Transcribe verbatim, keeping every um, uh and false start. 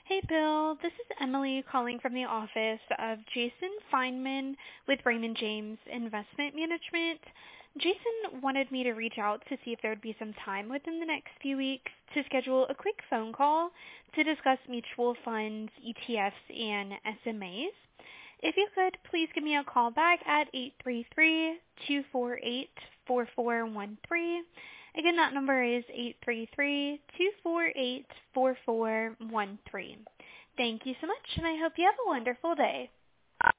Hey, Bill. This is Emily calling from the office of Jason Feinman with Raymond James Investment Management. Jason wanted me to reach out to see if there would be some time within the next few weeks to schedule a quick phone call to discuss mutual funds, E T Fs, and S M As. If you could, please give me a call back at eight three three, two four eight, four four one three. Again, that number is eight three three, two four eight, four four one three. Thank you so much, and I hope you have a wonderful day.